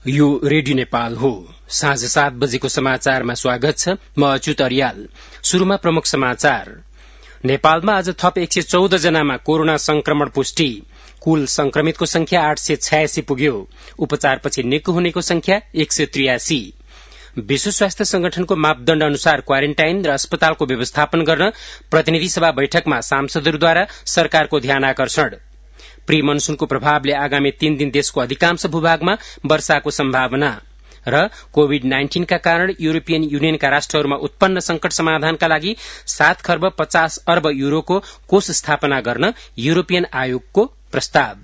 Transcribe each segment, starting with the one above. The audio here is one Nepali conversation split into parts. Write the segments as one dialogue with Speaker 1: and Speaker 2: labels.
Speaker 1: यो रेडियो नेपाल हो। साँझ 7 बजेको समाचारमा स्वागत छ। म अच्युत अर्याल। शुरूमा प्रमुख समाचार। नेपालमा आज थप 114 जनामा कोरोना संक्रमण पुष्टि। कुल संक्रमितको संख्या 886 पुग्यो। उपचारपछि निको हुनेको संख्या 183। विश्व स्वास्थ्य संगठनको मापदण्ड अनुसार क्वारेन्टाइन र अस्पतालको व्यवस्थापन गर्न प्रतिनिधि सभा बैठकमा सांसदहरूद्वारा सरकारको ध्यानआकर्षण। प्री मनसूनको प्रभावले आगामी 3 दिन देशको अधिकांश भूभागमा वर्षाको सम्भावना र कोविड-19 का कारण युरोपियन युनियनका राष्ट्रहरूमा उत्पन्न संकट समाधानका लागि 7 खर्ब 50 अर्ब यूरोको कोष स्थापना गर्न युरोपियन आयोगको प्रस्ताव।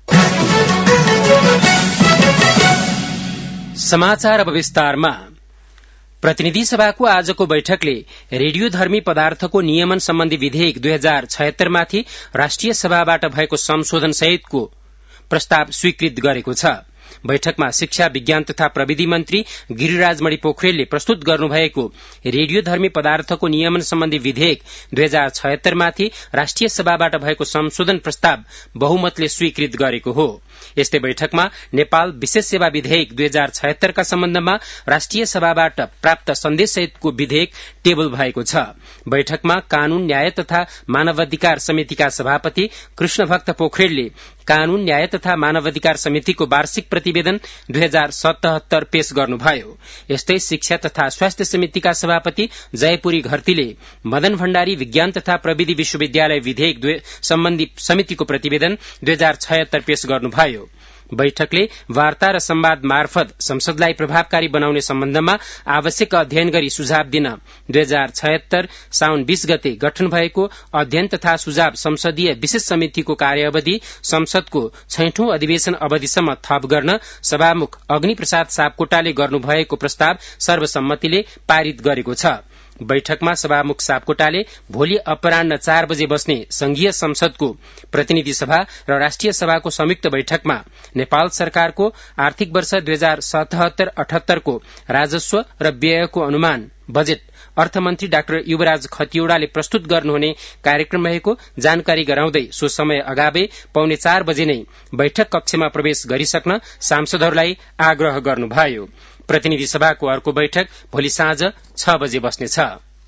Speaker 1: समाचार अब विस्तारमा। प्रतिनिधि सभाको आजको बैठकले रेडियोधर्मी पदार्थको नियमन सम्बन्धी विधेयक 2076 माथि राष्ट्रिय सभाबाट भएको संशोधन सहितको प्रस्ताव स्वीकृत गरेको छ। बैठकमा शिक्षा विज्ञान तथा प्रविधि मन्त्री गिरिराजमणि पोखरेलले प्रस्तुत गर्नुभएको रेडियोधर्मी पदार्थको नियमन सम्बन्धी विधेयक 2076 माथि राष्ट्रिय सभाबाट भएको संशोधन प्रस्ताव बहुमतले स्वीकृत गरेको हो। यस्तै बैठकमा नेपाल विशेष सेवा विधेयक 2076 का सम्बन्धमा राष्ट्रिय सभाबाट प्राप्त सन्देश सहितको विधेयक टेबल भएको छ। बैठकमा कानून न्याय तथा मानवाधिकार समितिका सभापति कृष्णभक्त पोखरेलले कानून न्याय तथा मानवाधिकार समितिको वार्षिक प्रतिवेदन 2077 पेश गर्नुभयो। यस्तै शिक्षा तथा स्वास्थ्य समितिका सभापति जयपुरी घरतीले मदन भण्डारी विज्ञान तथा प्रविधि विश्वविद्यालय विधेयक सम्बन्धी समितिको प्रतिवेदन 2076 पेश गर्नुभयो। बैठकले वार्ता र संवाद मार्फत संसदलाई प्रभावकारी बनाउने सम्बन्धमा आवश्यक अध्ययन गरी सुझाव दिन 2076 साउन 20 गते गठन भएको अध्ययन तथा सुझाव संसदीय विशेष समितिको कार्यावधि संसदको 6औं अधिवेशन अवधिसम्म थप गर्न सभामुख अग्निप्रसाद सापकोटाले गर्नुभएको प्रस्ताव सर्वसम्मतिले पारित गरेको छ। बैठकमा सभामुख सापकोटाले भोलि अपराह्न 4 बजे बस्ने संघीय संसदको प्रतिनिधि सभा र राष्ट्रिय सभाको संयुक्त बैठकमा नेपाल सरकारको आर्थिक वर्ष 2077-78 को राजस्व र व्ययको अनुमान बजेट अर्थमन्त्री डाक्टर युवराज खतिवड़ाले प्रस्तुत गर्नुहुने कार्यक्रम रहेको जानकारी गराउँदै सो समय अगावै 3:45 बजे नै बैठक कक्षमा प्रवेश गरिसक्न सांसदहरूलाई आग्रह गर्नुभयो। प्रतिनिधि सभाको अर्को बैठक भोलि साँझ 6 बजे बस्नेछ।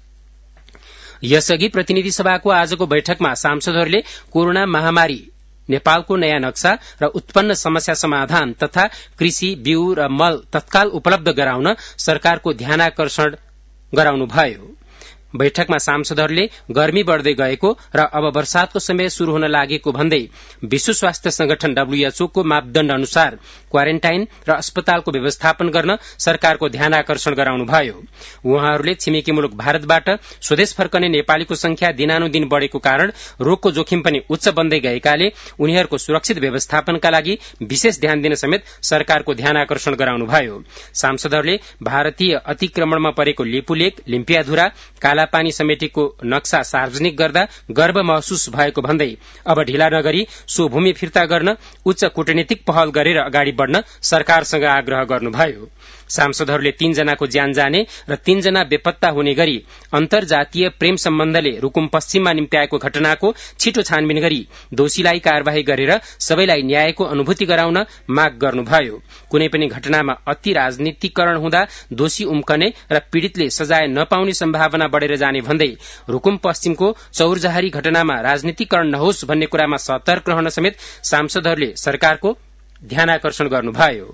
Speaker 1: यसअघि प्रतिनिधि सभाको आजको बैठकमा सांसदहरूले कोरोना महामारी नेपालको नयाँ नक्सा र उत्पन्न समस्या समाधान तथा कृषि बिउ र मल तत्काल उपलब्ध गराउन सरकारको ध्यानआकर्षण गराउनुभयो। बैठकमा सांसदहरूले गर्मी बढ़दै गएको र अब वर्षातको समय शुरू हुन लागेको भन्दै विश्व स्वास्थ्य संगठन WHO को मापदण्ड अनुसार क्वारेन्टाइन र अस्पतालको व्यवस्थापन गर्न सरकारको ध्यानआकर्षण गराउनुभयो। उहाँहरूले छिमेकी मुलुक भारतबाट स्वदेश फर्कने नेपालीको संख्या दिनानुदिन बढ़ेको कारण रोगको जोखिम पनि उच्च बन्दै गएकाले उनीहरूको सुरक्षित व्यवस्थापनका लागि विशेष ध्यान दिन समेत सरकारको ध्यानआकर्षण गराउनुभयो। सांसदहरूले भारतीय अतिक्रमणमा परेको लिपुलेक लिम्पियाधुरा कालापानी समितिको नक्सा सार्वजनिक गर्दा गर्व महसुस भएको भन्दै अब ढिला नगरी सो भूमि फिर्ता गर्न उच्च कूटनीतिक पहल गरेर अगाडि बढ़न सरकारसँग आग्रह गर्नुभयो। सांसदहरूले 3 जनाको ज्यान जाने र 3 जना बेपत्ता हुने गरी अन्तर्जातीय प्रेम सम्बन्धले रुकुम पश्चिममा निम्त्याएको घटनाको छिटो छानबिन गरी दोषीलाई कार्यवाही गरेर सबैलाई न्यायको अनुभूति गराउन माग गर्नुभयो। कुनै पनि घटनामा अति राजनीतिकरण हुँदा दोषी उम्कने र पीड़ितले सजाय नपाउने सम्भावना बढ़ेर जाने भन्दै रुकुम पश्चिमको चौरजहारी घटनामा राजनीतिकरण नहोस् भन्ने कुरामा सतर्क रहन समेत सांसदहरूले सरकारको ध्यानआकर्षण गर्नुभयो।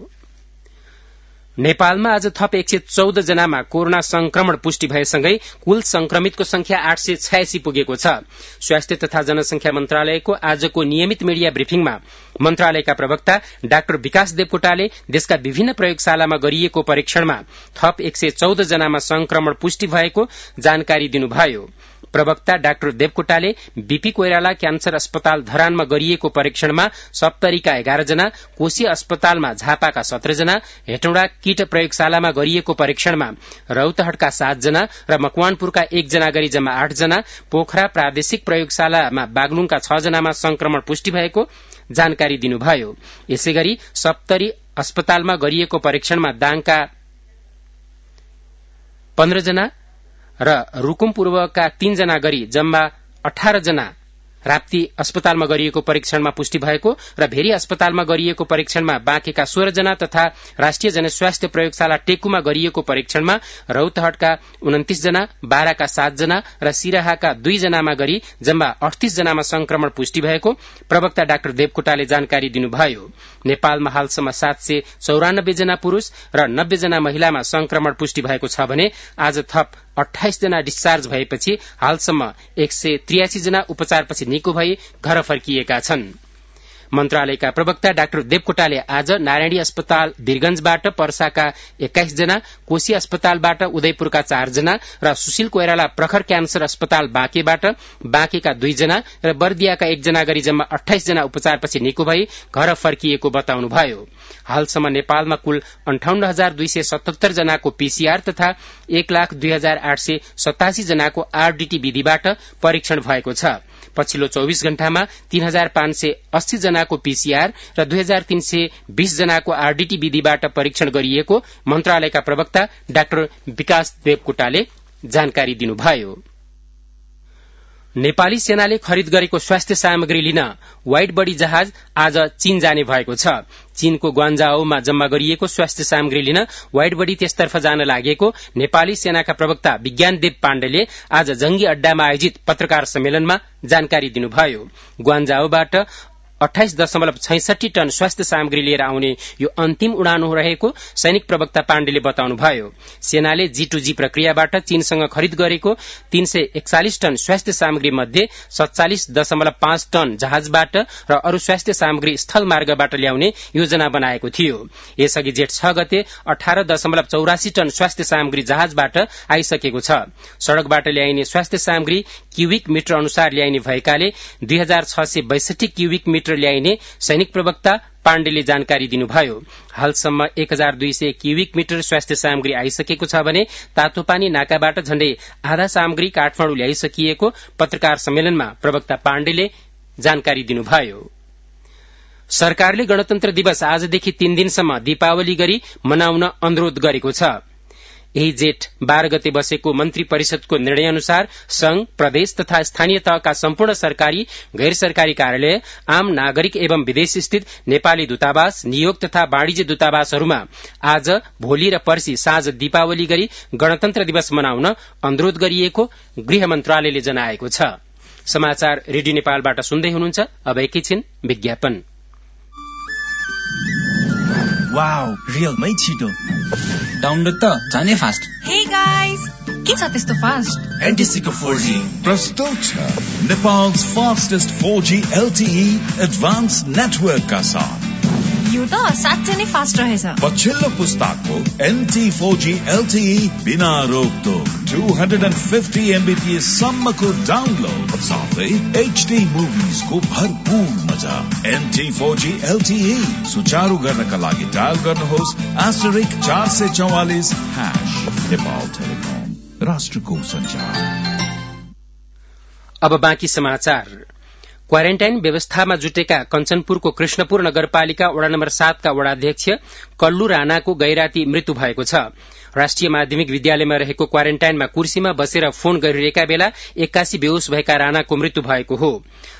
Speaker 1: नेपालमा आज थप 114 जनामा कोरोना संक्रमण पुष्टि भएसँगै कुल संक्रमितको संख्या 886 पुगेको छ। स्वास्थ्य तथा जनसंख्या मन्त्रालयको आजको नियमित मिडिया ब्रिफिङमा मन्त्रालयका प्रवक्ता डाक्टर विकास देवकोटाले देशका विभिन्न प्रयोगशालामा गरिएको परीक्षणमा थप 114 जनामा संक्रमण पुष्टि भएको जानकारी दिनुभयो। प्रवक्ता डाक्टर देवकोटाले बीपी कोइराला क्यान्सर अस्पताल धरानमा गरिएको परीक्षणमा सप्तरीका 11 जना, कोशी अस्पतालमा झापाका 17 जना, हेटौडा किट प्रयोगशालामा गरिएको परीक्षणमा रौतहटका 7 जना र मकवानपुरका 1 जना गरी जम्मा 8 जना, पोखरा प्रादेशिक प्रयोगशालामा बागलुङका 6 जनामा संक्रमण पुष्टि भएको जानकारी दिनुभयो। यसैगरी सप्तरी अस्पतालमा गरिएको परीक्षणमा दाङका 15 जना र रुकुम पूर्वका 3 जना गरी जम्मा 18 जना राप्ती अस्पतालमा गरिएको परीक्षणमा पुष्टि भएको र भेरी अस्पतालमा गरिएको परीक्षणमा बाँकेका 16 जना तथा राष्ट्रिय जनस्वास्थ्य प्रयोगशाला टेकुमा गरिएको परीक्षणमा रौतहटका 29 जना, बाराका 7 जना र सिराहाका 2 जनामा गरी जम्मा 38 जनामा संक्रमण पुष्टि भएको प्रवक्ता डाक्टर देवकोटाले जानकारी दिनुभयो। नेपालमा हालसम्म 794 जना पुरूष र 90 जना महिलामा संक्रमण पुष्टि भएको छ भने आज थप 28 जना डिस्चार्ज भएपछि हालसम्म 183 जना उपचारपछि निको भई घर फर्किएका छन्। मन्त्रालयका प्रवक्ता डाक्टर देवकोटाले आज नारायणी अस्पताल वीरगंजबाट पर्साका 21 जना, कोशी अस्पतालबाट उदयपुरका 4 जना र सुशील कोइराला प्रखर क्यान्सर अस्पताल बाँकेबाट बाँकेका 2 जना र बर्दियाका 1 जना गरी जम्मा 28 जना उपचारपछि निको भई घर फर्किएको बताउनुभयो। हालसम्म नेपालमा कुल 58,277 जनाको पीसीआर तथा 1,02,887 जनाको आरडीटी विधिबाट परीक्षण भएको छ। पछिल्लो 24 घण्टामा 3,580 जनाको पीसीआर र 2,320 जनाको आरडीटी विधिबाट परीक्षण गरिएको मन्त्रालयका प्रवक्ता डाक्टर विकास देवकोटाले जानकारी दिनुभयो। नेपाली सेनाले खरिद गरेको स्वास्थ्य सामग्री लिन वाइड बडी जहाज आज चीन जाने भएको छ। चीनको ग्वान्जाओमा जम्मा गरिएको स्वास्थ्य सामग्री लिन वाइड बडी त्यसतर्फ जान लागेको नेपाली सेनाका प्रवक्ता विज्ञानदेव पाण्डेले आज जंगी अड्डामा आयोजित पत्रकार सम्मेलनमा जानकारी दिनुभयो। ग्वान्जाओबाट 28.66 टन स्वास्थ्य सामग्री लिएर आउने यो अन्तिम उडान रहेको सैनिक प्रवक्ता पाण्डेले बताउनुभयो। सेनाले G2G प्रक्रियाबाट चीनसँग खरिद गरेको 341 टन स्वास्थ्य सामग्री मध्ये 47.5 टन जहाजबाट र अरू स्वास्थ्य सामग्री स्थल मार्गबाट ल्याउने योजना बनाएको थियो। यसअघि जेठ 6 गते 18.84 टन स्वास्थ्य सामग्री जहाजबाट आइसकेको छ। सड़कबाट ल्याइने स्वास्थ्य सामग्री क्युबिक मिटर अनुसार ल्याइने भएकाले 2662 क्युबिक मिटर ल्याइने सैनिक प्रवक्ता पाण्डेले जानकारी दिनुभयो। हालसम्म 1200 क्युबिक मिटर स्वास्थ्य सामग्री आइसकेको छ भने तातोपानी नाकाबाट झण्डै आधा सामग्री काठमाडौँ ल्याइसकिएको पत्रकार सम्मेलनमा प्रवक्ता पाण्डेले जानकारी दिनुभयो। सरकारले गणतन्त्र दिवस आजदेखि 3 दिनसम्म दीपावली गरी मनाउन अनुरोध गरेको छ। यही जेठ 12 गते बसेको मन्त्री परिषदको निर्णय अनुसार संघ, प्रदेश तथा स्थानीय तहका सम्पूर्ण सरकारी, गैर सरकारी कार्यालय, आम नागरिक एवं विदेश स्थित नेपाली दूतावास, नियोग तथा वाणिज्य दूतावासहरूमा आज, भोलि र पर्सि साँझ दीपावली गरी गणतन्त्र दिवस मनाउन अनुरोध गरिएको गृह मन्त्रालयले जनाएको छ। समाचार रेडियो नेपालबाट सुन्दै हुनुहुन्छ। अब एकैछिन विज्ञापन।
Speaker 2: वाउ, रियलमै छिटो डाउनलोड त जाने फास्ट।
Speaker 3: हे गाइस, के छ त्यस्तो फास्ट?
Speaker 2: एनटिसीको 4G
Speaker 4: प्रस्तुत छ नेपाल's fastest 4G LTE advanced network का साथ।
Speaker 3: यो त साँच्चै नै फास्ट रहेछ।
Speaker 4: पछिल्लो पुस्ताको NT 4G LTE बिना रोकटोक 250 MBPS सम्मको डाउनलोड साथै HD मुभिज को भरपूर मजा। NT 4G LTE सुचारू गर्नका लागि डायल गर्नुहोस् *444#। नेपाल टेलिकम, राष्ट्रको सञ्चार।
Speaker 1: अब बाँकी समाचार। क्वारेन्टाइन व्यवस्थामा जुटेका कञ्चनपुरको कृष्णपुर नगरपालिका वडा नम्बर 7 का वडाध्यक्ष कल्लु राणाको गैराती मृत्यु भएको छ। राष्ट्रिय माध्यमिक विद्यालयमा रहेको क्वारेन्टाइनमा कुर्सीमा बसेर फोन गरिरहेका बेला 81 बेहोश भएका राणाको मृत्यु भएको हो।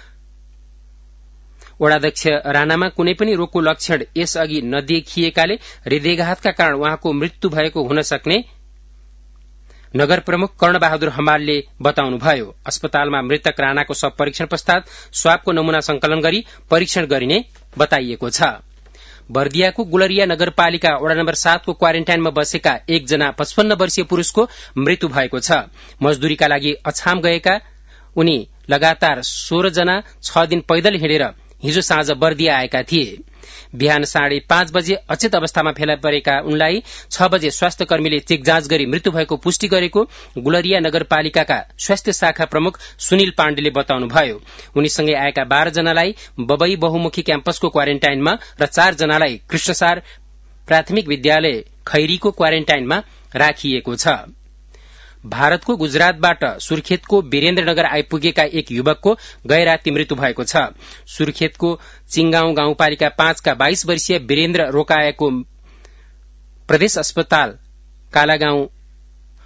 Speaker 1: वडाध्यक्ष राणामा कुनै पनि रोगको लक्षण यसअघि नदेखिएकाले हृदयघातका कारण उहाँको मृत्यु भएको हुन सक्ने नगर प्रमुख कर्णबहादुर हमालले बताउनुभयो। अस्पतालमा मृतक राणाको शव परीक्षण पश्चात स्वाबको नमूना संकलन गरी परीक्षण गरिने बताइएको छ। बर्दियाको गुलरिया नगरपालिका वडा नम्बर 7 को क्वारेन्टाइनमा बसेका एकजना 55 वर्षीय पुरूषको मृत्यु भएको छ। मजदूरीका लागि अछाम गएका उनी लगातार 16 जना 6 दिन पैदल हिँडेर हिजो साँझ बर्दिया आएका थिए। बिहान 5:30 बजे अचेत अवस्थामा फेला परेका उनलाई 6 बजे स्वास्थ्य कर्मीले चेक जाँच गरी मृत्यु भएको पुष्टि गरेको गुलरिया नगरपालिकाका स्वास्थ्य शाखा प्रमुख सुनिल पाण्डेले बताउनुभयो। उनीसँगै आएका 12 जनालाई बबई बहुमुखी क्याम्पसको क्वारेन्टाइनमा र 4 जनालाई कृष्णसार प्राथमिक विद्यालय खैरीको क्वारेन्टाइनमा राखिएको छ। भारतको गुजरातबाट सुर्खेतको वीरेन्द्रनगर आइपुगेका एक युवकको गैराती मृत्यु भएको छ। सुर्खेतको चिङगाउँ गाउँपालिका 5 का 22 वर्षीय वीरेन्द्र रोकाएको प्रदेश अस्पताल कालागाउँ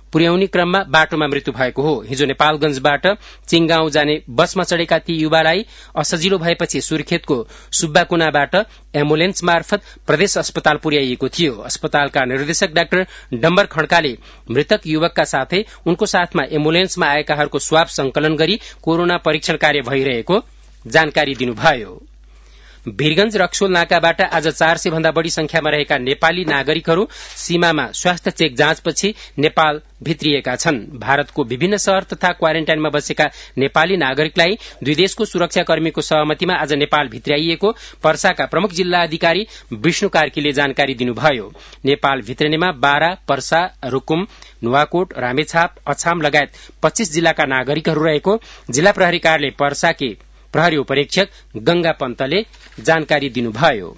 Speaker 1: पुर्याउने क्रममा बाटोमा मृत्यु भएको हो। हिजो नेपालगंजबाट चिङगाउँ जाने बसमा चढेका ती युवालाई असजिलो भएपछि सुर्खेतको सुब्बाकुनाबाट एम्बुलेन्स मार्फत प्रदेश अस्पताल पुर्याइएको थियो। अस्पतालका निर्देशक डाक्टर डम्बर खड्काले मृतक युवकका साथै उनको साथमा एम्बुलेन्समा आएकाहरूको स्वाब संकलन गरी कोरोना परीक्षण कार्य भइरहेको जानकारी दिनुभयो। वीरगंज रक्सोल नाकाबाट आज 400 भन्दा बढ़ी संख्यामा रहेका नेपाली नागरिकहरू सीमामा स्वास्थ्य चेक जाँचपछि नेपाल भित्रिएका छन्। भारतको विभिन्न शहर तथा क्वारेन्टाइनमा बसेका नेपाली नागरिकलाई दुई देशको सुरक्षाकर्मीको सहमतिमा आज नेपाल भित्र्याइएको पर्साका प्रमुख जिल्ला अधिकारी विष्णु कार्कीले जानकारी दिनुभयो। नेपाल भित्रनेमा बारा, पर्सा, रुकुम, नुवाकोट, रामेछाप, अछाम लगायत 25 जिल्लाका नागरिकहरू रहेको जिल्ला प्रहरी कार्यालय पर्साकी प्रहरी उपरीक्षक गंगा पन्तले जानकारी दिनुभयो।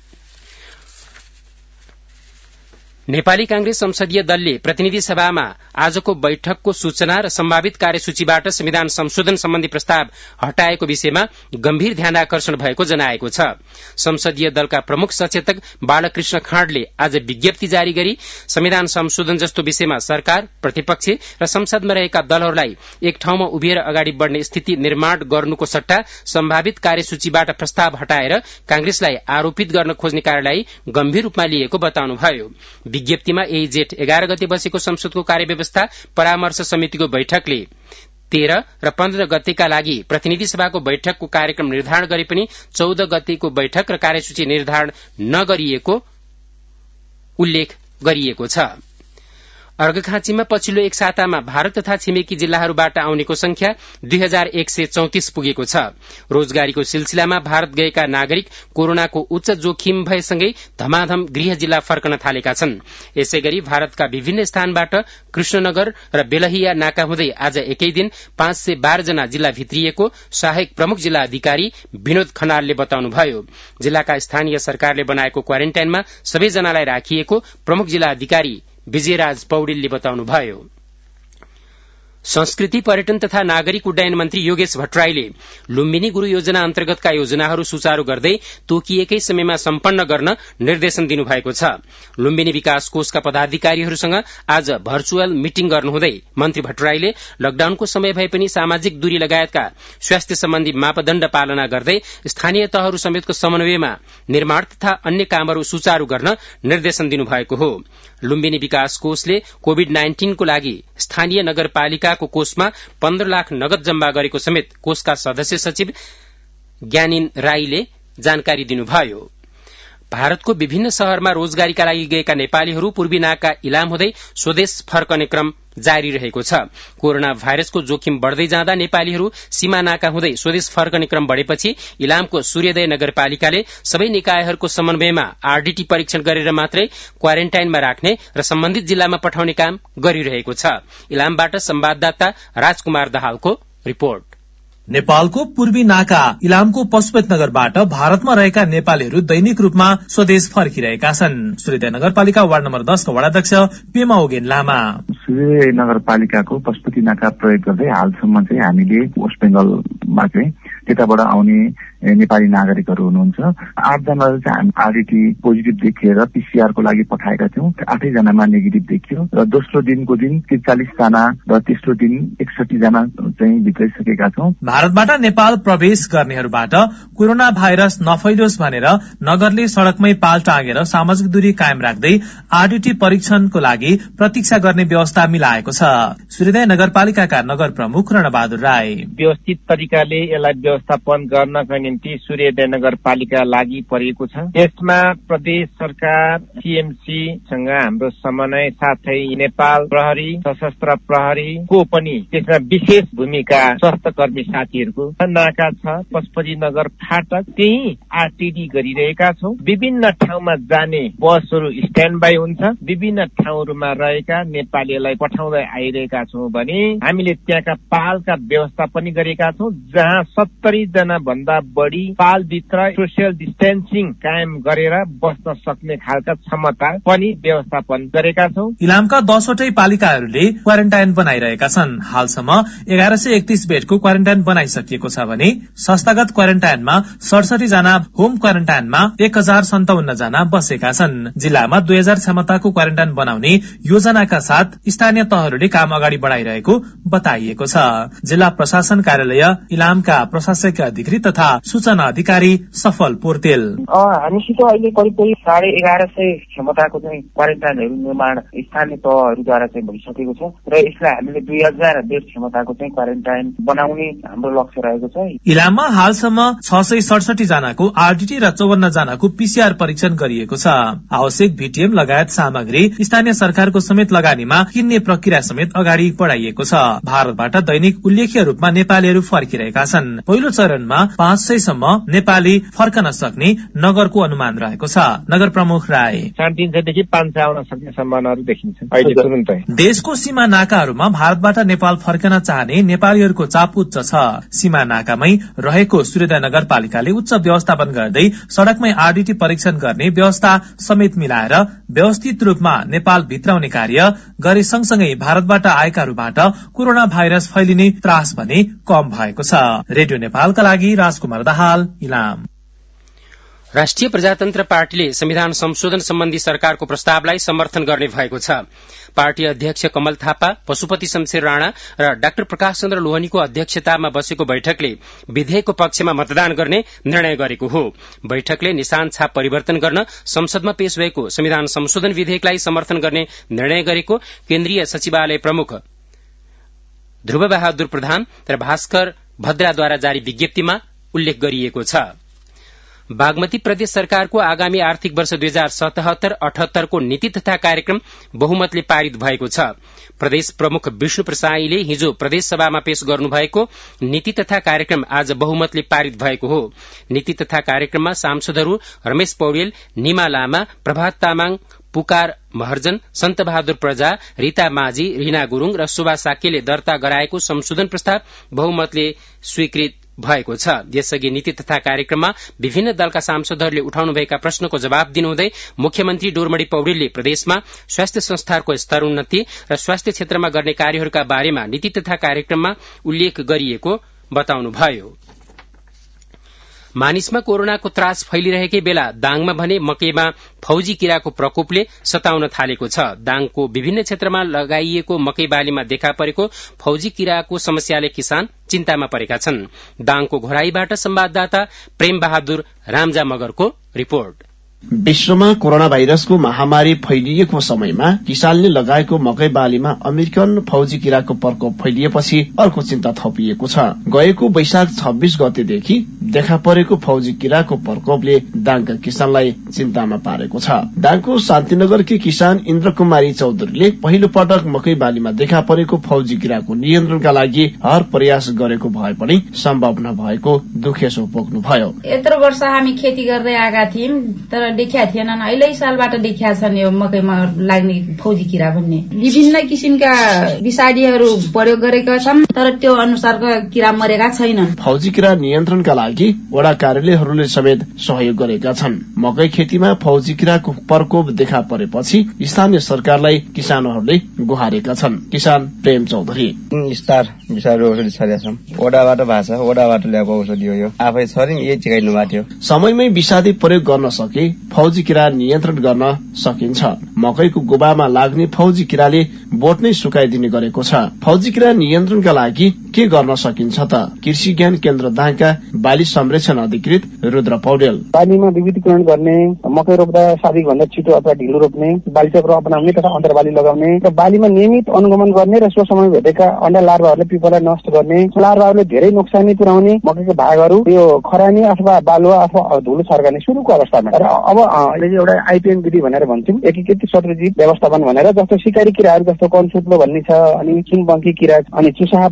Speaker 1: नेपाली कांग्रेस संसदीय दलले प्रतिनिधि सभामा आजको बैठकको सूचना र सम्भावित कार्यसूचीबाट संविधान संशोधन सम्बन्धी प्रस्ताव हटाएको विषयमा गम्भीर ध्यानाकर्षण भएको जनाएको छ। संसदीय दलका प्रमुख सचेतक बालकृष्ण खाँडले आज विज्ञप्ति जारी गरी संविधान संशोधन जस्तो विषयमा सरकार, प्रतिपक्ष र संसदमा रहेका दलहरूलाई एक ठाउँमा उभिएर अगाडि बढ़ने स्थिति निर्माण गर्नुको सट्टा सम्भावित कार्यसूचीबाट प्रस्ताव हटाएर कांग्रेसलाई आरोपित गर्न खोज्ने कार्यलाई गम्भीर रूपमा लिएको बताउनुभयो। विज्ञप्तिमा यही जेठ 11 गते बसेको संसदको कार्यव्यवस्था परामर्श समितिको बैठकले 13 र 15 गतेका लागि प्रतिनिधि सभाको बैठकको कार्यक्रम निर्धारण गरे पनि 14 गतेको बैठक र कार्यसूची निर्धारण नगरिएको उल्लेख गरिएको छ। अर्घखाँचीमा पछिल्लो एक सातामा भारत तथा छिमेकी जिल्लाहरूबाट आउनेको संख्या 2134 पुगेको छ। रोजगारीको सिलसिलामा भारत गएका नागरिक कोरोनाको उच्च जोखिम भएसँगै धमाधम गृह जिल्ला फर्कन थालेका छन्। यसैगरी भारतका विभिन्न स्थानबाट कृष्णनगर र बेलहिया नाका हुँदै आज एकै दिन 512 जना जिल्ला भित्रिएको सहायक प्रमुख जिल्ला अधिकारी विनोद खनालले बताउनुभयो। जिल्लाका स्थानीय सरकारले बनाएको क्वारेन्टाइनमा सबैजनालाई राखिएको प्रमुख जिल्ला अधिकारी विजयराज पौडेलले बताउनुभयो। संस्कृति, पर्यटन तथा नागरिक उड्डयन मन्त्री योगेश भट्टराईले लुम्बिनी गुरू योजना अन्तर्गतका योजनाहरू सुचारू गर्दै तोकिएकै समयमा सम्पन्न गर्न निर्देशन दिनुभएको छ। लुम्बिनी विकास कोषका पदाधिकारीहरूसँग आज भर्चुअल मिटिङ गर्नुहुँदै मन्त्री भट्टराईले लकडाउनको समय भए पनि सामाजिक दूरी लगायतका स्वास्थ्य सम्बन्धी मापदण्ड पालना गर्दै स्थानीय तहहरू समेतको समन्वयमा निर्माण तथा अन्य कामहरू सुचारू गर्न निर्देशन दिनुभएको हो। लुम्बिनी विकास कोषले कोविड-19 को लागि स्थानीय नगरपालिकाको कोषमा 15 लाख नगद जम्मा गरेको समेत कोषका सदस्य सचिव ज्ञानिन राईले जानकारी दिनुभयो। भारतको विभिन्न शहरमा रोजगारीका लागि गएका नेपालीहरू पूर्वी नाका इलाम हुँदै स्वदेश फर्कने क्रम जारी रहेको छ। कोरोना भाइरसको जोखिम बढ़दै जाँदा नेपालीहरू सीमा नाका हुँदै स्वदेश फर्कने क्रम बढ़ेपछि इलामको सूर्योदय नगरपालिकाले सबै निकायहरूको समन्वयमा आरडीटी परीक्षण गरेर मात्रै क्वारेन्टाइनमा राख्ने र सम्बन्धित जिल्लामा पठाउने काम गरिरहेको छ। इलामबाट संवाददाता राजकुमार दाहालको रिपोर्ट।
Speaker 5: नेपालको पूर्वी नाका इलामको पशुपत नगरबाट भारतमा रहेका नेपालीहरू दैनिक रूपमा स्वदेश फर्किरहेका छन्। सूर्योदय नगरपालिका वार्ड नम्बर 10 का वडाध्यक्ष पेमा ओगेन लामा
Speaker 6: सूर्योदय नगरपालिकाको पशुपति नाका प्रयोग गर्दै हालसम्म चाहिँ हामीले वेस्ट बेंगलमा चाहिँ त्यताबाट आउने नेपाली नागरिकहरू हुनुहुन्छ। 8 जनाले चाहिँ आरडीटी पोजिटिभ देखिएर पीसीआर को लागि पठाएका थियौं। 8 जनामा नेगेटिभ देखियो र दोस्रो दिनको दिन 43 जना र तेस्रो दिन 61 जना चाहिँ भित्राइसकेका छौं।
Speaker 5: भारतबाट नेपाल प्रवेश गर्नेहरूबाट कोरोना भाइरस नफैलियोस् भनेर नगरले सड़कमै पाल टाँगेर सामाजिक दूरी कायम राख्दै आरडीटी परीक्षणको लागि प्रतीक्षा गर्ने व्यवस्था मिलाएको छ। सूर्योदय नगरपालिकाका नगर प्रमुख रणबहादुर राई
Speaker 7: व्यवस्थित तरिकाले यसलाई व्यवस्थापन गर्नका निम्ति सूर्योदय नगरपालिका लागि परेको छ। यसमा प्रदेश सरकार, सीएमसी सँग हाम्रो समन्वय साथै नेपाल प्रहरी, सशस्त्र प्रहरीको पनि त्यसमा विशेष भूमिका स्वास्थ्य कर्मी साथीहरूको नाका छ। पशुपति नगर फाटक त्यही आरटीडी गरिरहेका छौं। विभिन्न ठाउँमा जाने बसहरू स्ट्यान्ड बाई हुन्छ। विभिन्न ठाउँहरूमा रहेका नेपालीहरूलाई पठाउँदै आइरहेका छौं भने हामीले त्यहाँका पालका व्यवस्था पनि गरेका छौं। जहाँ 70 जना भन्दा बढी पालभित्र सोसियल डिस्टेन्सिङ कायम गरेर बस्न सक्ने खालका क्षमता पनि व्यवस्थापन गरेका छौं।
Speaker 5: इलामका 10वटै पालिकाहरूले क्वारेन्टाइन बनाइरहेका छन्। हालसम्म 1131 बेडको क्वारेन्टाइन बनाइसकिएको छ भने संस्थागत क्वारेन्टाइनमा 67 जना, होम क्वारेन्टाइनमा 1057 जना बसेका छन्। जिल्लामा 2000 क्षमताको क्वारेन्टाइन बनाउने योजनाका साथ स्थानीय तहहरूले काम अगाडि बढ़ाइरहेको बताइएको छ। जिल्ला प्रशासन कार्यालय इलामका प्रशासकीय अधिकारी तथा सूचना अधिकारी सफल पोर्तेल,
Speaker 8: हामीसित अहिले करिब 1150 क्षमताको चाहिँ क्वारेन्टाइनहरू निर्माण स्थानीय तहहरूद्वारा चाहिँ भइसकेको छ र यसलाई हामीले 2000 बेड क्षमताको चाहिँ क्वारेन्टाइन बनाउने हाम्रो लक्ष्य रहेको छ।
Speaker 5: इलाममा हालसम्म 667 जनाको आरडीटी र 54 जनाको पीसीआर परीक्षण गरिएको छ। आवश्यक भीटीएम लगायत सामग्री स्थानीय सरकारको समेत लगानीमा किन्ने प्रक्रिया समेत अगाडि बढ़ाइएको छ। भारतबाट दैनिक उल्लेख्य रूपमा नेपालीहरू फर्किरहेका छन्। पहिलो चरणमा 500 सम्म नेपाली फर्कन सक्ने नगरको अनुमान रहेको छ। नगर प्रमुख राय,
Speaker 7: 350 500 आउन सक्ने सम्भावनाहरू देखिन्छ अहिले तुरुन्तै।
Speaker 5: देशको सीमा नाकाहरूमा भारतबाट नेपाल फर्कन चाहने नेपालीहरूको चाप उच्च छ। सीमा नाकामै रहेको सूर्योदय नगरपालिकाले उच्च व्यवस्थापन गर्दै सड़कमै आरडीटी परीक्षण गर्ने व्यवस्था समेत मिलाएर व्यवस्थित रूपमा नेपाल भित्राउने कार्य गरे सँगसँगै भारतबाट आएकाहरूबाट कोरोना भाइरस फैलिने त्रास भने कम भएको छ। रेडियो नेपालका लागि राजकुमार दाहाल, इलाम।
Speaker 1: राष्ट्रिय प्रजातन्त्र पार्टीले संविधान संशोधन सम्बन्धी सरकारको प्रस्तावलाई समर्थन गर्ने भएको छ। पार्टी अध्यक्ष कमल थापा, पशुपति शमशेर राणा र डाक्टर प्रकाश चन्द्र लोहनीको अध्यक्षतामा बसेको बैठकले विधेयकको पक्षमा मतदान गर्ने निर्णय गरेको हो। बैठकले निशान छाप परिवर्तन गर्न संसदमा पेश भएको संविधान संशोधन विधेयकलाई समर्थन गर्ने निर्णय गरेको केन्द्रीय सचिवालय प्रमुख ध्रुव बहादुर प्रधान र भास्कर भद्राद्वारा जारी विज्ञप्तिमा उल्लेख गरिएको छ। बागमती प्रदेश सरकारको आगामी आर्थिक वर्ष 2077-78 को नीति तथा कार्यक्रम बहुमतले पारित भएको छ। प्रदेश प्रमुख विष्णु प्रसाईले हिजो प्रदेश सभामा पेश गर्नुभएको नीति तथा कार्यक्रम आज बहुमतले पारित भएको हो। नीति तथा कार्यक्रममा सांसदहरू रमेश पौडेल, निमा लामा, प्रभात तामाङ, पुकार महर्जन, सन्त बहादुर प्रजा, रीता माझी, रीना गुरूङ र सुभाष साक्यले दर्ता गराएको संशोधन प्रस्ताव बहुमतले स्वीकृत भएको छ। यसअघि नीति तथा कार्यक्रममा विभिन्न दलका सांसदहरूले उठाउनुभएका प्रश्नको जवाब दिनुहुँदै मुख्यमन्त्री डोरमणी पौडेलले प्रदेशमा स्वास्थ्य संस्थाहरूको स्तरोन्नति र स्वास्थ्य क्षेत्रमा गर्ने कार्यहरूका बारेमा नीति तथा कार्यक्रममा उल्लेख गरिएको बताउनुभयो। मानिसमा कोरोनाको त्रास फैलिरहेकै बेला दाङमा भने मकैमा फौजी किराको प्रकोपले सताउन थालेको छ। दाङको विभिन्न क्षेत्रमा लगाइएको मकै बालीमा देखा परेको फौजी किराको समस्याले किसान चिन्तामा परेका छन्। दाङको घोराईबाट संवाददाता प्रेम बहादुर रामजा मगरको रिपोर्ट।
Speaker 9: विश्वमा कोरोना भाइरसको महामारी फैलिएको समयमा किसानले लगाएको मकै बालीमा अमेरिकन फौजी किराको प्रकोप फैलिएपछि अर्को चिन्ता थपिएको छ। गएको वैशाख 26 गतेदेखि देखा परेको फौजी किराको प्रकोपले दाङका किसानलाई चिन्तामा पारेको छ। दाङको शान्तिनगरकी किसान इन्द्र कुमारी चौधरीले पहिलो पटक मकै बालीमा देखा परेको फौजी किराको नियन्त्रणका लागि हर प्रयास गरेको भए पनि सम्भव नभएको दुखेसो पोख्नुभयो।
Speaker 10: यत्रो वर्ष हामी खेती गर्दै आएका थियौं, तर देखिया थिएनन्। अहिले सालबाट देखिया छन् यो मकैमा लाग्ने फौजी किरा भन्ने। विभिन्न किसिमका विषादीहरू प्रयोग गरेका छन्, तर त्यो अनुसारका किरा मरेका छैनन्।
Speaker 9: फौजी किरा नियन्त्रणका लागि वडा कार्यालयहरूले समेत सहयोग गरेका छन्। मकै खेतीमा फौजी किराको प्रकोप देखा परेपछि स्थानीय सरकारलाई किसानहरूले गुहारेका छन्। किसान प्रेम चौधरी,
Speaker 11: स्टार विषालु औषधि छरेका छन्, वडाबाट भाषा वडाबाट ल्याएको औषधि हो, यो आफै छरिङ यही सिकाइनु भएको थियो।
Speaker 9: समयमै विषादी प्रयोग गर्न सके फौजी किरा नियन्त्रण गर्न सकिन्छ। मकैको गुबामा लाग्ने फौजी किराले बोट नै सुकाइदिने गरेको छ। फौजी किरा नियन्त्रणका लागि के गर्न सकिन्छ त? कृषि ज्ञान केन्द्र दाङका बाली संरक्षण अधिकृत रुद्र पौडेल,
Speaker 8: बालीमा विविधीकरण गर्ने, मकै रोप्दा साबिक भन्दा छिटो अथवा ढिलो रोप्ने, बाली चक्र अपनाउने तथा अन्तरबाली लगाउने र बालीमा नियमित अनुगमन गर्ने र सो समय भेटेका अन्डा लार्भाहरूले पिपलाई नष्ट गर्ने। लार्भाहरूले धेरै नोक्सानी पुर्याउने मकैको भागहरू यो खरानी अथवा बालुवा अथवा धुलो छर्काने सुरुको अवस्थामा। र अब अहिले एउटा आइपिएम विधि भनेर भन्छौं, एकीकृत शत्रुजीव व्यवस्थापन भनेर, जस्तो सिकारी किराहरू जस्तो कन्सुत्लो भन्ने छ, अनि चुनपङ्खी किरा, अनि चुसाहा पतेरो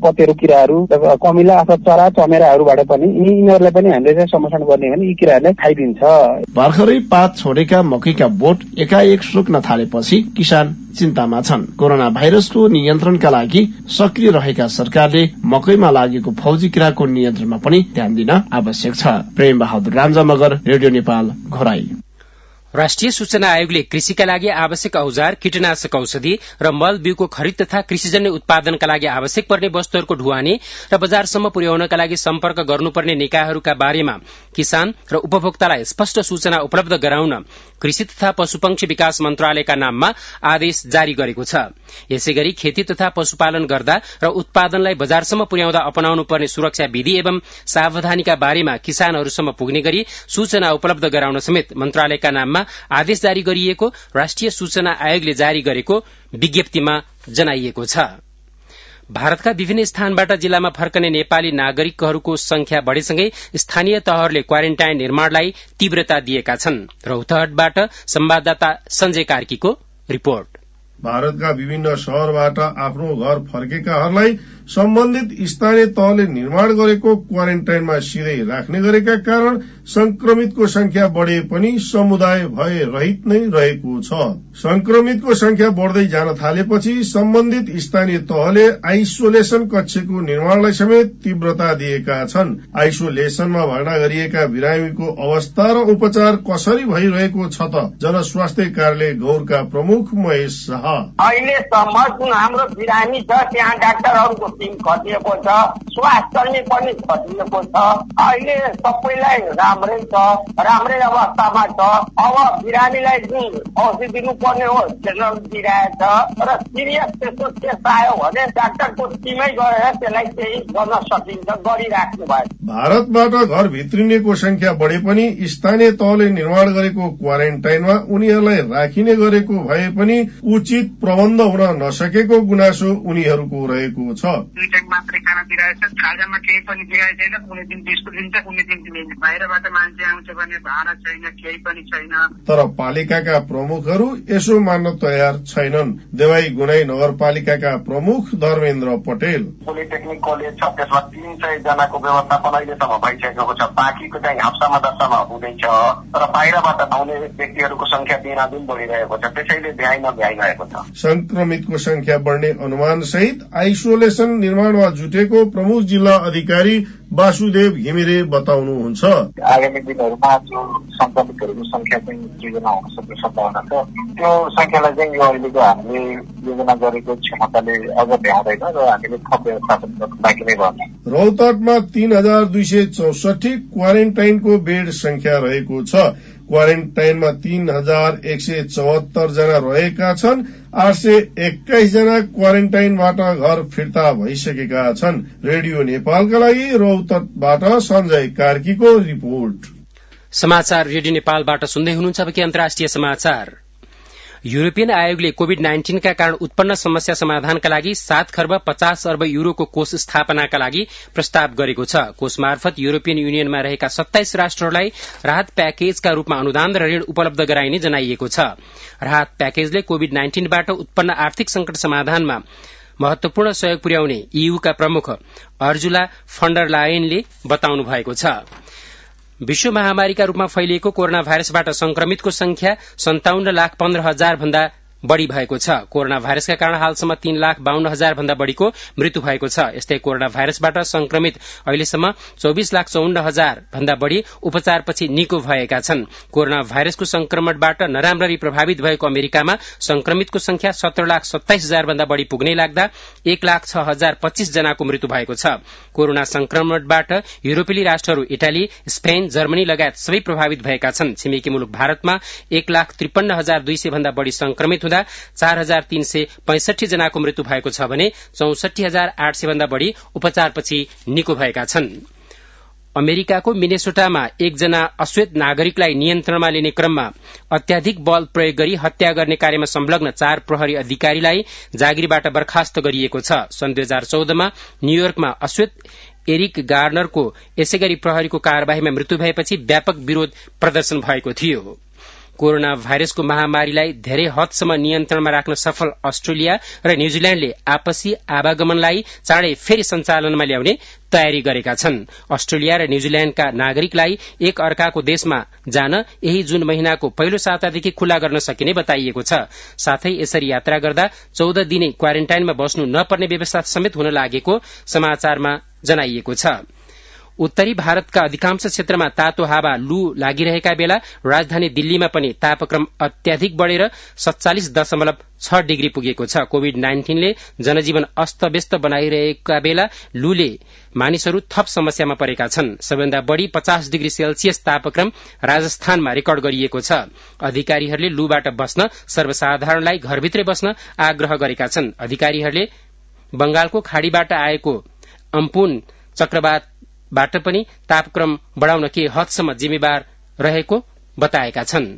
Speaker 8: किराहरू कमिला अथवा चरा चमेराहरूबाट पनि यिनीहरूलाई पनि हामीले चाहिँ संरक्षण गर्ने भने यी किराहरूले खाइदिन्छ।
Speaker 9: भर्खरै पात छोडेका मकैका बोट एकाएक सुक्न थालेपछि किसान चिन्तामा छन्। कोरोना भाइरसको नियन्त्रणका लागि सक्रिय रहेका सरकारले मकैमा लागेको फौजी किराको नियन्त्रणमा पनि ध्यान दिन आवश्यक छ। प्रेम बहादुर रामजा मगर, रेडियो नेपाल, घोराई।
Speaker 1: राष्ट्रिय सूचना आयोगले कृषिका लागि आवश्यक औजार, कीटनाशक औषधि र मल बिउको खरिद तथा कृषिजन्य उत्पादनका लागि आवश्यक पर्ने वस्तुहरूको ढुवानी र बजारसम्म पुर्याउनका लागि सम्पर्क गर्नुपर्ने निकायहरूका बारेमा किसान र उपभोक्तालाई स्पष्ट सूचना उपलब्ध गराउन कृषि तथा पशुपक्षी विकास मन्त्रालयका नाममा आदेश जारी गरेको छ। यसैगरी खेती तथा पशुपालन गर्दा र उत्पादनलाई बजारसम्म पुर्याउँदा अपनाउनु पर्ने सुरक्षा विधि एवं सावधानीका बारेमा किसानहरूसम्म पुग्ने गरी सूचना उपलब्ध गराउन समेत मन्त्रालयका नाममा आदेश जारी गरिएको राष्ट्रिय सूचना आयोगले जारी गरेको विज्ञप्तिमा जनाइएको छ। भारतका विभिन्न स्थानबाट जिल्लामा फर्कने नेपाली नागरिकहरूको संख्या बढ़ेसँगै स्थानीय तहहरूले क्वारेन्टाइन निर्माणलाई तीव्रता दिएका छन्। रौतहटबाट संवाददाता संजय कार्कीको रिपोर्ट।
Speaker 12: भारतका विभिन्न शहरबाट आफ्नो घर फर्केकाहरूलाई सम्बन्धित स्थानीय तहले निर्माण गरेको क्वारेन्टाइनमा सिधै राख्ने गरेका कारण संक्रमितको संख्या बढ़े पनि समुदाय भय रहित नै रहेको छ। संक्रमितको संख्या बढ़दै जान थालेपछि सम्बन्धित स्थानीय तहले आइसोलेसन कक्षको निर्माणलाई समेत तीव्रता दिएका छन्। आइसोलेसनमा भर्ना गरिएका बिरामीको अवस्था र उपचार कसरी भइरहेको छ त जनस्वास्थ्य कार्यालय गौरका प्रमुख महेश शाह।
Speaker 13: अहिलेसम्म जुन हाम्रो बिरामी छ त्यहाँ डाक्टरहरूको टिम खटिएको छ, स्वास्थ्यकर्मी पनि खटिएको छ। अहिले सबैलाई राम्रै छ, राम्रै अवस्थामा छ। अब बिरामीलाई जुन औषधि दिनुपर्ने हो त्यसलाई दिइरहेछ र सिरियस त्यस्तो केस आयो भने डाक्टरको टिमै गरेर त्यसलाई केही गर्न सकिन्छ, गरिराख्नु भयो।
Speaker 12: भारतबाट घर भित्रिनेको संख्या बढ़े पनि स्थानीय तहले निर्माण गरेको क्वारेन्टाइनमा उनीहरूलाई राखिने गरेको भए पनि उचित प्रबन्ध हुन नसकेको गुनासो उनीहरूको रहेको छ।
Speaker 14: दुई टाइम मात्रै खाना दिइरहेछ, खाजामा केही पनि दिइरहेको छैन। कुनै दिन बिस्कुट दिन्छ, कुनै दिन दिँदैन। बाहिरबाट मान्छे आउँछ भने भाडा छैन, केही पनि छैन। तर
Speaker 12: पालिकाका प्रमुखहरू यसो मान्न तयार छैनन्। देवाई गुनाई नगरपालिकाका प्रमुख धर्मेन्द्र पटेल।
Speaker 15: पोलिटेक्निक कलेज छ, त्यसमा 300 जनाको व्यवस्थापन अहिलेसम्म भइसकेको छ। बाँकीको चाहिँ हप्तामा दशामा हुँदैछ। तर बाहिरबाट आउने व्यक्तिहरूको संख्या दिनादिन बढ़िरहेको छ, त्यसैले भ्याइ नभ्याइरहेको छ।
Speaker 12: संक्रमितको संख्या बढ़ने अनुमान सहित आइसोलेसन निर्माणमा जुटेको प्रमुख जिल्ला अधिकारी वासुदेव घिमिरे बताउनुहुन्छ।
Speaker 15: आगामी दिनहरूमा जो संक्रमितहरूको संख्या चाहिँ 2 जना हुन सक्ने सम्भावना छ। त्यो संख्यालाई चाहिँ यो अहिलेको हामीले योजना गरेको क्षमताले अझ भ्याउँदैन र हामीले थप व्यवस्थापन गर्न बाँकी नै पर्छ।
Speaker 12: रौतहटमा 3264 क्वारेन्टाइनको बेड संख्या रहेको छ। क्वारेन्टाइनमा 3174 जना रहेका छन्। 821 जना क्वारेन्टाइनबाट घर फिर्ता भइसकेका छन्। रेडियो नेपालका लागि रौतहटबाट संजय कार्कीको रिपोर्ट।
Speaker 1: समाचार रेडियो नेपालबाट सुन्दै हुनुहुन्छ। अब अन्तर्राष्ट्रिय समाचार। यूरोपियन आयोगले कोविड-19 का कारण उत्पन्न समस्या समाधानका लागि 7 खर्ब 50 अर्ब यूरोको कोष स्थापनाका लागि प्रस्ताव गरेको छ। कोष मार्फत यूरोपियन युनियनमा रहेका 27 राष्ट्रहरूलाई राहत प्याकेजका रूपमा अनुदान र ऋण उपलब्ध गराइने जनाइएको छ। राहत प्याकेजले कोविड-19बाट उत्पन्न आर्थिक संकट समाधानमा महत्वपूर्ण सहयोग पुर्याउने ईयूका प्रमुख अर्जुला फन्डर लायनले बताउनु भएको छ। विश्व महामारीका रूपमा फैलिएको कोरोना भाइरसबाट संक्रमितको संख्या 57,15,000 भन्दा बढ़ी भएको छ। कोरोना भाइरसका कारण हालसम्म 3,52,000 भन्दा बढ़ीको मृत्यु भएको छ। यस्तै कोरोना भाइरसबाट संक्रमित अहिलेसम्म 24,54,000 भन्दा बढ़ी उपचारपछि निको भएका छन्। कोरोना भाइरसको संक्रमणबाट नराम्ररी प्रभावित भएको अमेरिकामा संक्रमितको संख्या 17,27,000 भन्दा बढ़ी पुग्ने लाग्दा 1,06,025 जनाको मृत्यु भएको छ। कोरोना संक्रमणबाट यूरोपेली राष्ट्रहरू इटाली, स्पेन, जर्मनी लगायत सबै प्रभावित भएका छन्। छिमेकी मुलुक भारतमा 1,53,200 भन्दा बढ़ी संक्रमित हुँदा 4,365 जनाको मृत्यु भएको छ भने 64,800 भन्दा बढ़ी उपचारपछि निको भएका छन्। अमेरिकाको मिनेसोटामा एकजना अश्वेत नागरिकलाई नियन्त्रणमा लिने क्रममा अत्याधिक बल प्रयोग गरी हत्या गर्ने कार्यमा संलग्न 4 प्रहरी अधिकारीलाई जागिरबाट बर्खास्त गरिएको छ। सन् 2014 मा न्यूयोर्कमा अश्वेत एरिक गार्नरको यसैगरी प्रहरीको कार्यवाहीमा मृत्यु भएपछि व्यापक विरोध प्रदर्शन भएको थियो। कोरोना भाइरसको महामारीलाई धेरै हदसम्म नियन्त्रणमा राख्न सफल अस्ट्रेलिया र न्यूजील्याण्डले आपसी आवागमनलाई चाँडै फेरि सञ्चालनमा ल्याउने तयारी गरेका छन्। अस्ट्रेलिया र न्यूजील्याण्डका नागरिकलाई एक अर्काको देशमा जान यही जुन महिनाको पहिलो सातादेखि खुल्ला गर्न सकिने बताइएको छ। साथै यसरी यात्रा गर्दा 14 दिने क्वारेन्टाइनमा बस्नु नपर्ने व्यवस्था समेत हुन लागेको समाचारमा जनाइएको छ। उत्तरी भारतका अधिकांश क्षेत्रमा तातो हावा लू लागिरहेका बेला राजधानी दिल्लीमा पनि तापक्रम अत्याधिक बढ़ेर 47.6 डिग्री पुगेको छ। कोभिड-19 ले जनजीवन अस्तव्यस्त बनाइरहेका बेला लूले मानिसहरू थप समस्यामा परेका छन्। सबैभन्दा बढ़ी 50 डिग्री सेल्सियस तापक्रम राजस्थानमा रेकर्ड गरिएको छ। अधिकारीहरूले लूबाट बस्न सर्वसाधारणलाई घरभित्रै बस्न आग्रह गरेका छन्। अधिकारीहरूले बंगालको खाड़ीबाट आएको अम्पुन चक्रवातबाट पनि तापक्रम बढ़ाउन केही हदसम्म जिम्मेवार रहेको बताएका छन्।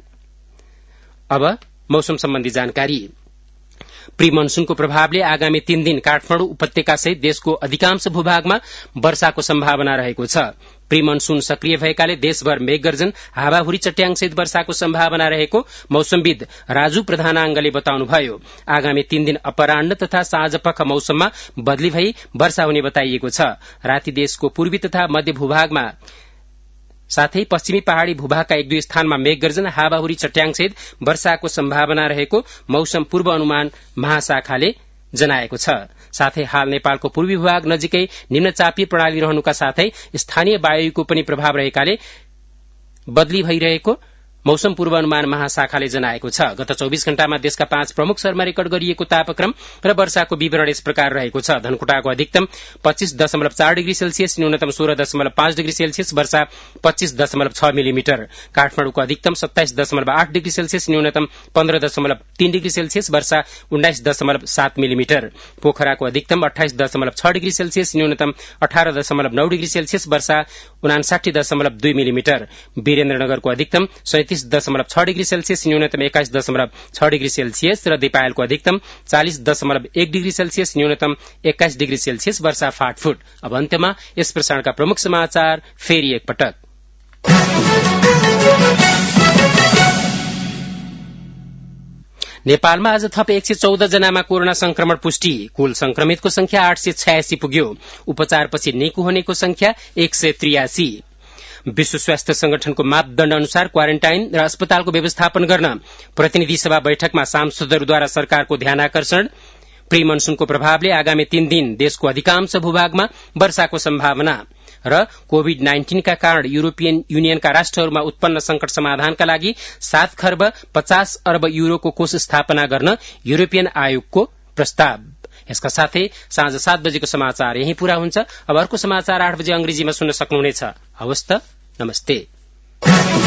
Speaker 1: अब मौसम सम्बन्धी जानकारी। प्री मनसूनको प्रभावले आगामी 3 दिन काठमाडौँ उपत्यका सहित देशको अधिकांश भूभागमा वर्षाको सम्भावना रहेको छ। प्री मनसून सक्रिय भएकाले देशभर मेघगर्जन हावाहुरी चट्याङसहित वर्षाको सम्भावना रहेको मौसमविद राजु प्रधानाङ्गले बताउनुभयो। आगामी 3 दिन अपराह्न तथा साँझपख मौसममा बदली भई वर्षा हुने बताइएको छ। राति देशको पूर्वी तथा मध्य भूभागमा साथै पश्चिमी पहाड़ी भूभागका 1-2 स्थानमा मेघगर्जन हावाहुरी चट्याङसहित वर्षाको सम्भावना रहेको मौसम पूर्व अनुमान महाशाखाले जनाएको छ। साथै हाल नेपालको पूर्वी भूभाग नजिकै निम्नचापीय प्रणाली रहनुका साथै स्थानीय वायुको पनि प्रभाव रहेकाले बदली भइरहेको मौसम पूर्वानुमान महाशाखाले जनाएको छ। गत 24 घण्टामा देशका 5 प्रमुख शहरमा रेकर्ड गरिएको तापक्रम र वर्षाको विवरण यस प्रकार रहेको छ। धनकुटाको अधिकतम 25.4 डिग्री सेल्सियस, न्यूनतम 16.5 डिग्री सेल्सियस, वर्षा 25.6 मिलिमिटर। काठमाडौँको अधिकतम 27.8 डिग्री सेल्सियस, न्यूनतम 15.3 डिग्री सेल्सियस, वर्षा 19.7 मिलिमिटर। पोखराको अधिकतम 28.6 डिग्री सेल्सियस, न्यूनतम 18.9 डिग्री सेल्सियस, वर्षा 59.2 मिलिमिटर। वीरेन्द्रनगरको अधिकतम 37.6 डिग्री सेल्सियस, न्यूनतम 21.6 डिग्री सेल्सियस र दिपायलको अधिकतम 40.1 डिग्री सेल्सियस, न्यूनतम 21 डिग्री सेल्सियस, वर्षा फाटफुट। अब अन्त्यमा यस प्रसारणका प्रमुख समाचार फेरि एकपटक। नेपालमा आज थप 114 जनामा कोरोना संक्रमण पुष्टि। कुल संक्रमितको संख्या 886 पुग्यो। उपचारपछि निको हुनेको संख्या 183। विश्व स्वास्थ्य संगठनको मापदण्ड अनुसार क्वारेन्टाइन र अस्पतालको व्यवस्थापन गर्न प्रतिनिधि सभा बैठकमा सांसदहरूद्वारा सरकारको ध्यानाकर्षण। प्री मनसूनको प्रभावले आगामी 3 दिन देशको अधिकांश भूभागमा वर्षाको सम्भावना र कोभिड-19 का कारण युरोपियन युनियनका राष्ट्रहरूमा उत्पन्न संकट समाधानका लागि 7 खर्ब 50 अर्ब युरोको कोष स्थापना गर्न युरोपियन आयोगको प्रस्ताव। यसका साथै साँझ 7 बजेको समाचार यही पूरा हुन्छ। अब अर्को समाचार 8 बजे अंग्रेजीमा सुन्न सक्नुहुनेछ। हवस् त, नमस्ते।